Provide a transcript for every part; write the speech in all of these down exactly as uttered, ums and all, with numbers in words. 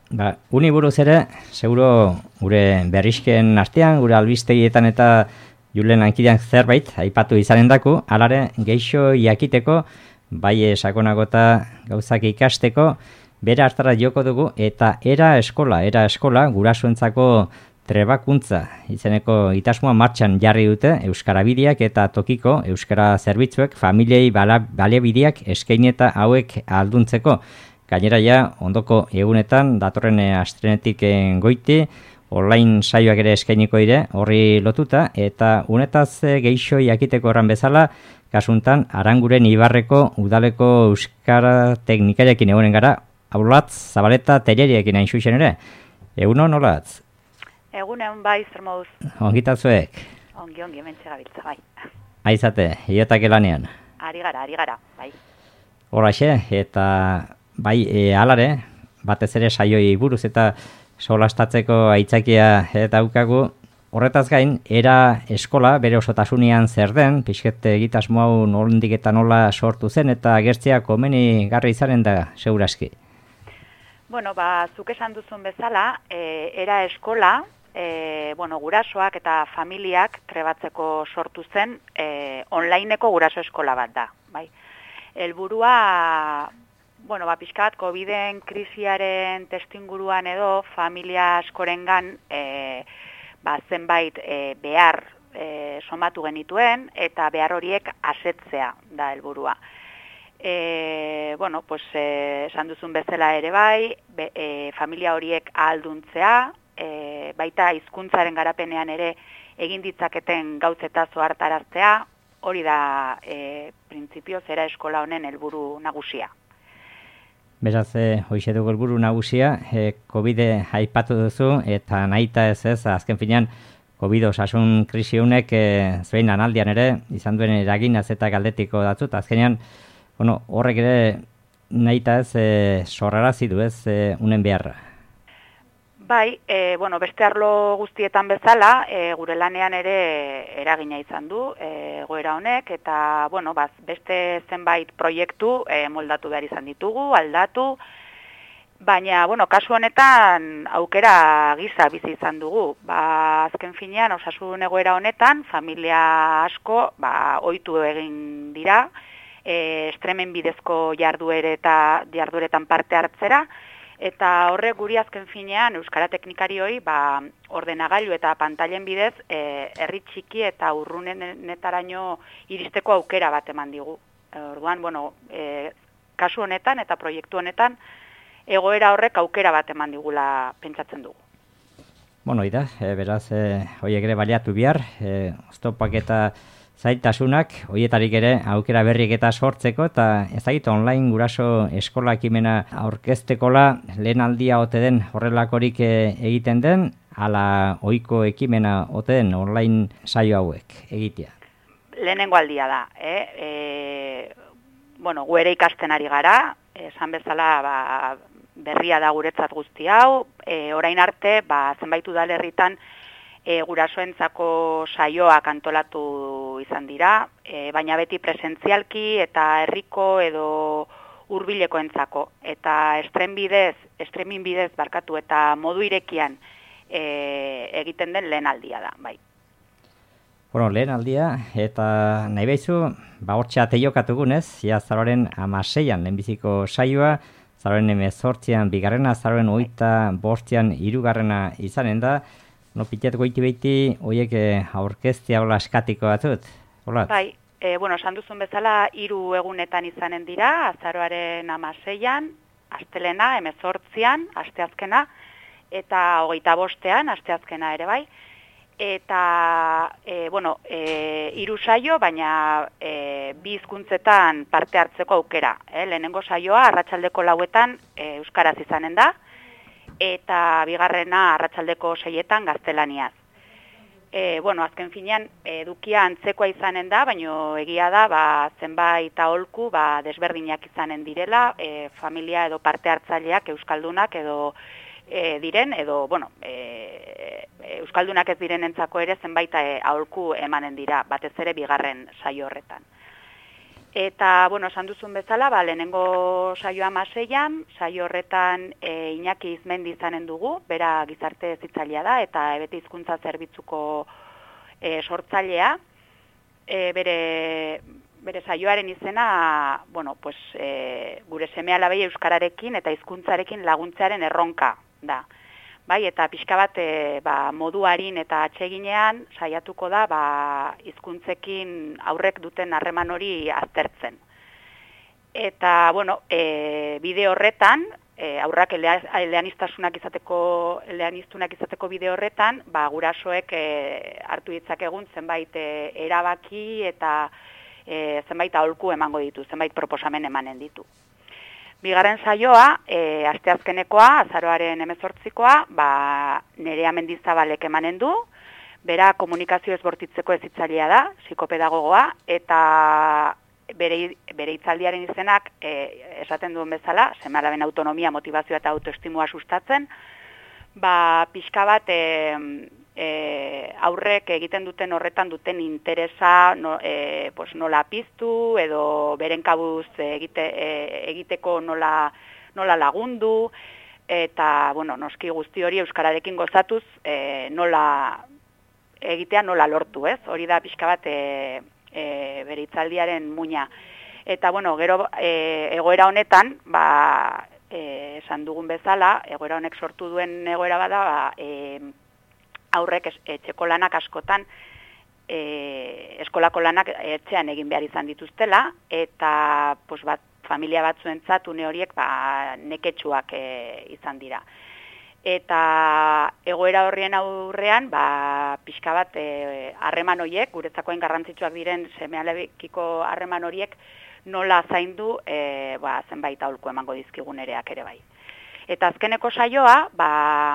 Ba, uni buruz ere, seguro gure berrizken artean, gure albistegietan eta Julen lankidean zerbait, aipatu izanen daku, alare geixo jakiteko, bai sakonagota gauzak ikasteko, bere hartara joko dugu, eta era eskola, era eskola, gurasoentzako trebakuntza izeneko itasmoa martxan jarri dute Euskara Bideak eta tokiko Euskara Zerbitzuek familiei baliabideak eskaini eta hauek alduntzeko. Gainera ja, ondoko egunetan, datorren astrenetik goiti, online saioak ere eskainiko dire, horri lotuta, eta unetaz geixo jakiteko erran bezala, kasuntan, Aranguren Ibarreko udaleko Euskara teknikariakin egonen gara, Aulatz, Zabaleta, Telleriakin hain xuxen ere. Egunon, Aulatz? Egunen bai, zer moduz. Ongitazuek? Ongi, ongi, mentxe gabiltza, bai. Aizate, iotak elanean? Ari gara, ari gara, bai. Horaxe, eta bai, e, alare, batez ere saioi buruz eta solastatzeko aitzakia daukagu, horretaz gain, era eskola bere osotasunean zer den, pixket egitasmo hau nolundik eta nola sortu zen, eta agertzea komeni garri izanen da, seguraski. Bueno, ba, zuk esan duzun bezala, e, era eskola, e, bueno, gurasoak eta familiak trebatzeko sortu zen, e, onlineko guraso eskola bat da, bai. Helburua, bueno, ba, pixkat, Coviden krisiaren testuinguruan edo, familia askorengan, e, ba, zenbait e, behar e, somatu genituen, eta behar horiek asetzea da helburua. E, bueno, pues, e, esan duzun bezala ere bai, be, e, familia horiek ahalduntzea, e, baita hizkuntzaren garapenean ere egin ditzaketen gauzeta zohartaraztea, hori da e, printzipioz era eskola honen helburu nagusia. Beraz, e, hoxe dugu helburu nagusia, e, Covid aipatu duzu, eta nahita ez ez, azken finean, Covid osasun krisi honek e, zein analdian ere, izan duen eraginaz eta galdetiko datzut, azkenean, bueno, horrek ere nahita ez, e, sorrarazi du ez, e, unen beharra. Bai, e, bueno, beste arlo guztietan bezala, e, gure lanean ere eragina izan du e, egoera honek, eta bueno, baz, beste zenbait proiektu e, moldatu behar izan ditugu, aldatu, baina, bueno, kasu honetan aukera gisa bizi izan dugu. Ba, azken finean, osasun egoera honetan, familia asko, ba, ohitu egin dira, e, estremen bidezko jarduere eta jardueretan parte hartzera, eta horrek guri azken finean Euskara teknikarioi ba, ordenagailu eta pantailen bidez e, herri txiki eta urrunetaraino iristeko aukera bat eman digu. Orduan, bueno, e, kasu honetan eta proiektu honetan egoera horrek aukera bat eman digula pentsatzen dugu. Bueno, ida, e, beraz, e, horiek ere baliatu bihar, e, oztopak eta zaitasunak, horietarik ere aukera berriek eta sortzeko, eta ezagit online guraso eskola ekimena aurkeztekola lehen aldia ote den horrelakorik egiten den, ala ohiko ekimena ote den online saio hauek egitea. Lehenengo aldia da, eh? E, bueno, gu ere ikasten ari gara, esan bezala ba, berria da guretzat guzti hau, e, orain arte, ba, zenbait udalerritan E, gurasoentzako saioak antolatu izan dira, e, baina beti presentzialki eta herriko edo hurbilekoentzako. Eta estren bidez, estremin bidez barkatu eta modu irekian e, egiten den lehen aldia da, bai. Bueno, lehen aldia, eta nahi behizu, ba hortxe ateiokatugunez, ja zaroren amaseian lehenbiziko saioa, zaroren emezortzian bigarrena, zaroren oita bortzian hirugarrena izanen da. No, pitet goiti behiti, horiek aurkeztia hola eskatiko batzut? Hola? Bai, e, bueno, esan duzun bezala, hiru egunetan izanen dira, azaroaren amaseian, astelena, emezortzian, asteazkena, eta hogeita bostean, asteazkena ere bai. Eta, e, bueno, e, hiru saio, baina e, bi hizkuntzetan parte hartzeko aukera. Eh? Lehenengo saioa, arratsaldeko lauetan, e, euskaraz izanen da, eta bigarrena arratsaldeko seietan gaztelaniaz. E, bueno, azken finean, edukia antzekoa izanen da, baino egia da, ba, zenbait aholku ba, desberdinak izanen direla, e, familia edo parte hartzaileak euskaldunak edo e, diren, edo, bueno, e, euskaldunak ez direnentzako ere zenbait e, aholku emanen dira, batez ere bigarren saio horretan. Eta, bueno, esan duzun bezala, ba, lehenengo saioa hamaseian, saio horretan e, Iñaki Izmendi izanen dugu, bera gizarte hezitzailea da, eta Ebete Hizkuntza Zerbitzuko e, sortzailea. E, bere, bere saioaren izena, bueno, pues, e, gure seme-alabei euskararekin eta hizkuntzarekin laguntzearen erronka da. Bai, eta pixka bat e, ba, moduarin eta atseginean saiatuko da ba, hizkuntzekin aurrek duten harreman hori aztertzen. Eta, bueno, e, bide horretan, e, aurrak eleaniztasunak izateko, eleaniztunak izateko bide horretan, ba, gurasoek e, hartu ditzakegun zenbait e, erabaki eta e, zenbait aholku emango ditu, zenbait proposamen emanen ditu. Bigarren saioa, e, asteazkenekoa, azaroaren hemezortzikoa, ba, Nerea Mendizabalek emanen du, bera komunikazio ezbortitzeko hezitzailea da, psikopedagogoa, eta bere, bere hitzaldiaren izenak e, esaten duen bezala, seme-alaben autonomia, motivazioa eta autoestimua sustatzen, ba, pixka bat e, e, aurrek egiten duten horretan duten interesa no, e, pues nola piztu edo beren kabuz egite, e, egiteko nola, nola lagundu, eta bueno, noski guzti hori euskararekin gozatuz e, nola egitea nola lortu, ez? Hori da pixka bat e, e, bere hitzaldiaren muina. Eta bueno, gero e, egoera honetan, ba, e, esan dugun bezala, egoera honek sortu duen egoera bada, ba, e, aurrek etxeko lanak askotan e, eskolako lanak etxean egin behar izan dituztela, eta pues, bat, familia batzuentzat une horiek ba, neketsuak e, izan dira. Eta egoera horrien aurrean, ba, pixka bat harreman e, horiek, guretzakoen garrantzitsuak diren seme-alabekiko harreman horiek, nola zaindu e, ba, zenbait aholku emango dizkigun ereak ere bai. Eta azkeneko saioa, ba,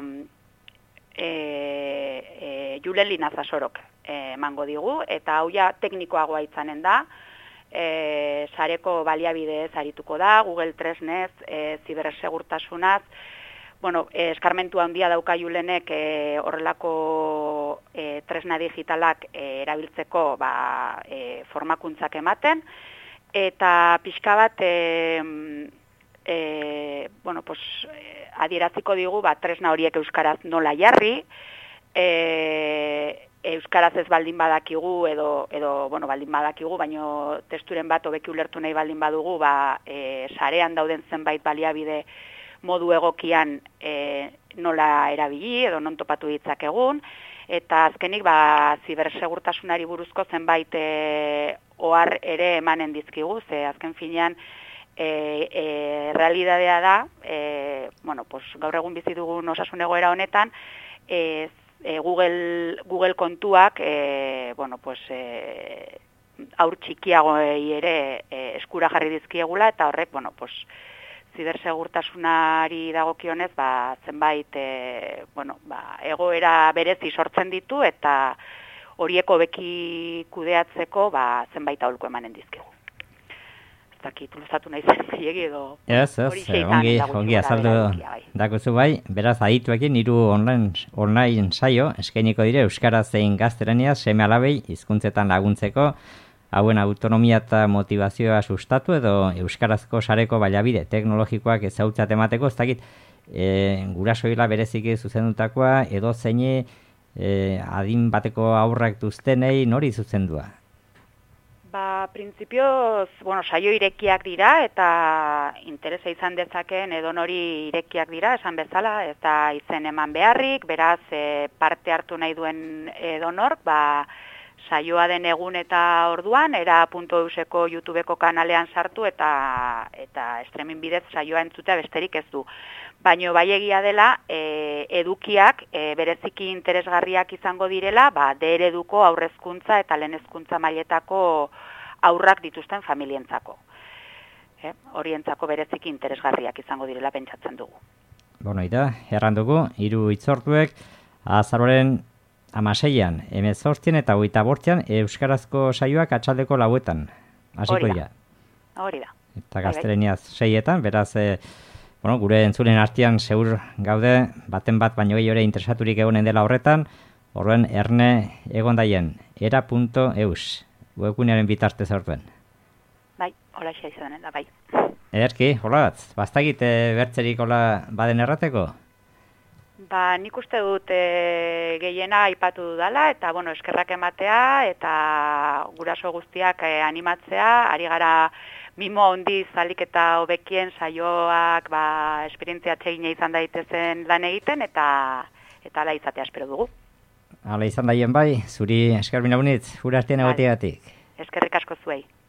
E, e, Julen Linazasorok e, emango digu, eta hau ja teknikoagoa izanen da, e, sareko baliabidez arituko da, Google tresnez, e, zibersegurtasunaz, bueno, e, eskarmentu handia dauka Julenek e, horrelako e, tresna digitalak e, erabiltzeko ba, e, formakuntzak ematen, eta pixka bat e, E, bueno, pues, e, adieraziko digu ba, tresna horiek euskaraz nola jarri, e, euskaraz ez baldin badakigu edo, edo bueno, baldin badakigu, baino testuren bat hobeki ulertu nahi baldin badugu, ba, e, sarean dauden zenbait baliabide modu egokian e, nola erabili edo non topatu ditzakegun, eta azkenik ba, zibersegurtasunari buruzko zenbait e, ohar ere emanen dizkigu, ze azken finean E, e, realidadea da, e, bueno, pues, gaur egun bizi dugun osasun egoera honetan, e, e, Google, Google kontuak e, bueno, pues, e, aur txikiagoei ere e, eskura jarri dizkiegula, eta horrek, bueno, pues, zibersegurtasunari dagokionez, ba, zenbait e, bueno, ba, egoera berezi sortzen ditu, eta horieko beki kudeatzeko ba, zenbait aholku emanen dizkigu. Zakit, luzatu nahi zen gehiagi edo... Ez, ez, ongi, ongi azaldu dakuzu bai. Beraz, adituekin hiru online, online saio eskainiko dire euskaraz zein gaztelaniaz seme-alabei hizkuntzetan laguntzeko, hauen autonomia eta motivazioa sustatu edo euskarazko sareko baliabide teknologikoak ezautzat emateko, ez dakit, e, gurasoila bereziki zuzendutakoa edo zeine e, adin bateko aurrak duztenei nori zuzendua? Ba, printzipioz, bueno, saio irekiak dira eta interesa izan dezakeen edonori irekiak dira, esan bezala, ez da izen eman beharrik, beraz e, parte hartu nahi duen edonork, ba, saioa den egun eta orduan, era puntu euseko YouTubeko kanalean sartu eta eta streaming bidez saioa entzutea besterik ez du. Baino bai egia dela, e, edukiak e, bereziki interesgarriak izango direla, ba, D ereduko aurrezkuntza eta lehen hezkuntza mailetako aurrak dituzten familientzako. E, horientzako bereziki interesgarriak izango direla pentsatzen dugu. Bueno, eta errandugu, hiru hitzortuek azaroren hamaseian, hemezortzian eta hogeita bostean euskarazko saioak atxaldeko lauetan. Hasiko dira. Hori da. Eta gaztelaniaz seietan, beraz... E, Bueno, gure entzulen artean zeur gaude, baten bat baino gehiago interesaturik egonen dela horretan, horren erne egon daien, era puntu eus, webgunearen bitartez hortuen. Bai, hola xa izan da, bai. Ederki, hola bat, bastakit bertzerik hola baden errateko? Ba, nik uste dut e, gehiena aipatu dudala, eta, bueno, eskerrak ematea, eta guraso guztiak e, animatzea, ari gara mimo handi zalik eta hobekien saioak, ba, esperientzia txegina izan daitezen lan egiten, eta eta ala izatea espero dugu. Hala izan daien bai, zuri eskerbina bunitz, gure artean egoteagatik. Eskerrik asko zuei.